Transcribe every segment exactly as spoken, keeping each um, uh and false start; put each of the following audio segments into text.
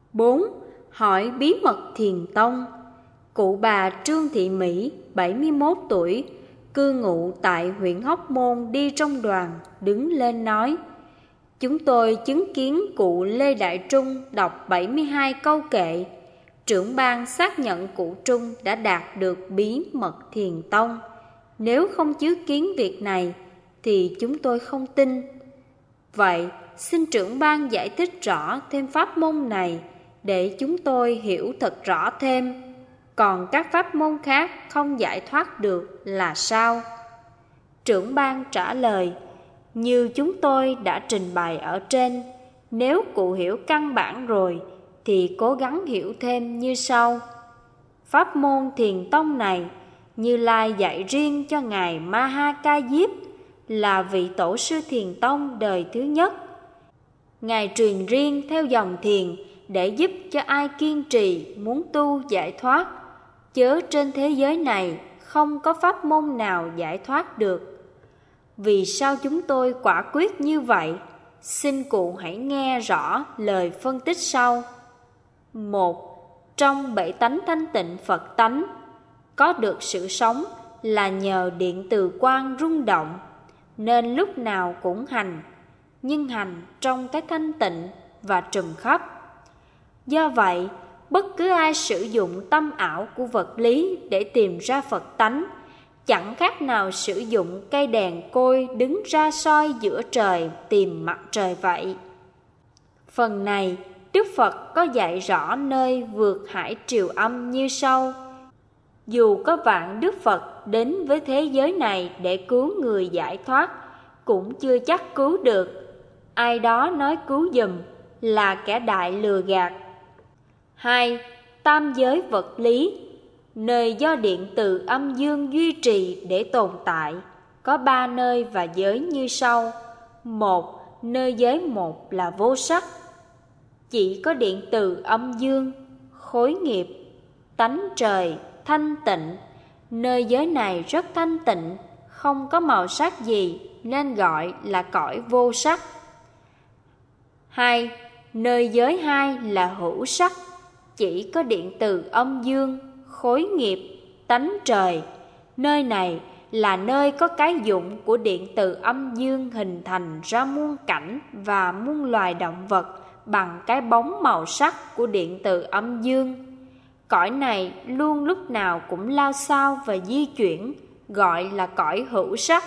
bốn. Hỏi bí mật Thiền tông. Cụ bà Trương Thị Mỹ, bảy mươi mốt tuổi, cư ngụ tại huyện Hóc Môn đi trong đoàn, đứng lên nói: Chúng tôi chứng kiến cụ Lê Đại Trung đọc bảy mươi hai câu kệ. Trưởng ban xác nhận cụ Trung đã đạt được bí mật Thiền tông. Nếu không chứng kiến việc này thì chúng tôi không tin. Vậy xin trưởng ban giải thích rõ thêm pháp môn này để chúng tôi hiểu thật rõ thêm. Còn các pháp môn khác không giải thoát được là sao? Trưởng ban trả lời: Như chúng tôi đã trình bày ở trên, nếu cụ hiểu căn bản rồi thì cố gắng hiểu thêm như sau. Pháp môn Thiền tông này, Như Lai dạy riêng cho ngài Ma Ha Ca Diếp, là vị tổ sư Thiền tông đời thứ nhất. Ngài truyền riêng theo dòng thiền để giúp cho ai kiên trì muốn tu giải thoát, chớ trên thế giới này không có pháp môn nào giải thoát được. Vì sao chúng tôi quả quyết như vậy? Xin cụ hãy nghe rõ lời phân tích sau. Một. Trong bảy tánh thanh tịnh Phật tánh, có được sự sống là nhờ điện từ quang rung động, nên lúc nào cũng hành, nhưng hành trong cái thanh tịnh và trùm khắp. Do vậy, bất cứ ai sử dụng tâm ảo của vật lý để tìm ra Phật tánh, chẳng khác nào sử dụng cây đèn côi đứng ra soi giữa trời tìm mặt trời vậy. Phần này, Đức Phật có dạy rõ nơi vượt hải triều âm như sau. Dù có vạn Đức Phật đến với thế giới này để cứu người giải thoát, cũng chưa chắc cứu được. Ai đó nói cứu giùm là kẻ đại lừa gạt. Hai. Tam giới vật lý, nơi do điện từ âm dương duy trì để tồn tại, có ba nơi và giới như sau. Một. Nơi giới một là vô sắc, chỉ có điện từ âm dương, khối nghiệp, tánh trời, thanh tịnh. Nơi giới này rất thanh tịnh, không có màu sắc gì nên gọi là cõi vô sắc. Hai. Nơi giới hai là hữu sắc, chỉ có điện từ âm dương, khối nghiệp, tánh trời. Nơi này là nơi có cái dụng của điện từ âm dương hình thành ra muôn cảnh và muôn loài động vật bằng cái bóng màu sắc của điện từ âm dương. Cõi này luôn lúc nào cũng lao xao và di chuyển, gọi là cõi hữu sắc.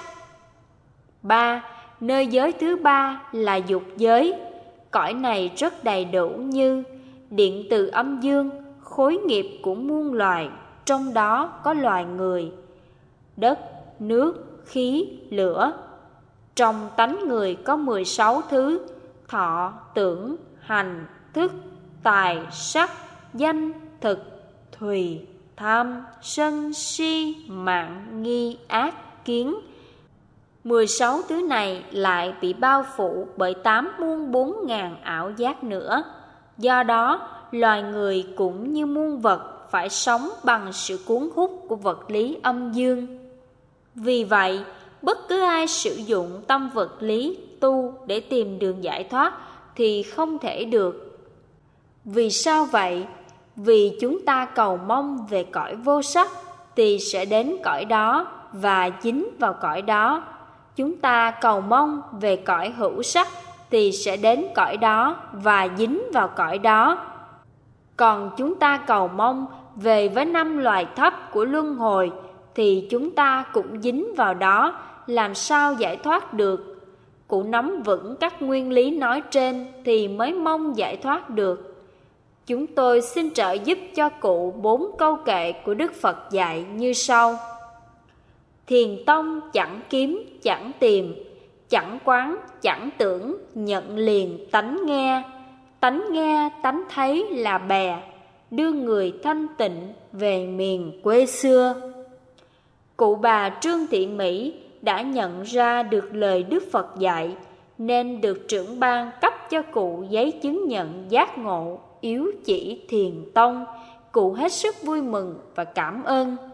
Ba. Nơi giới thứ ba là dục giới. Cõi này rất đầy đủ như điện từ âm dương, khối nghiệp của muôn loài, trong đó có loài người, đất, nước, khí, lửa. Trong tánh người có mười sáu thứ: thọ, tưởng, hành, thức, tài, sắc, danh, thực, thùy, tham, sân, si, mạng, nghi, ác, kiến. Mười sáu thứ này lại bị bao phủ bởi tám muôn bốn ngàn ảo giác nữa. Do đó, loài người cũng như muôn vật phải sống bằng sự cuốn hút của vật lý âm dương. Vì vậy, bất cứ ai sử dụng tâm vật lý tu để tìm đường giải thoát thì không thể được. Vì sao vậy? Vì chúng ta cầu mong về cõi vô sắc thì sẽ đến cõi đó và dính vào cõi đó. Chúng ta cầu mong về cõi hữu sắc thì sẽ đến cõi đó và dính vào cõi đó. Còn chúng ta cầu mong về với năm loài thấp của luân hồi thì chúng ta cũng dính vào đó, làm sao giải thoát được? Cụ nắm vững các nguyên lý nói trên thì mới mong giải thoát được. Chúng tôi xin trợ giúp cho cụ bốn câu kệ của Đức Phật dạy như sau. Thiền tông chẳng kiếm, chẳng tìm, chẳng quán, chẳng tưởng, nhận liền tánh nghe. Tánh nghe, tánh thấy là bè, đưa người thanh tịnh về miền quê xưa. Cụ bà Trương Thị Mỹ đã nhận ra được lời Đức Phật dạy, nên được trưởng ban cấp cho cụ giấy chứng nhận giác ngộ yếu chỉ Thiền tông. Cụ hết sức vui mừng và cảm ơn.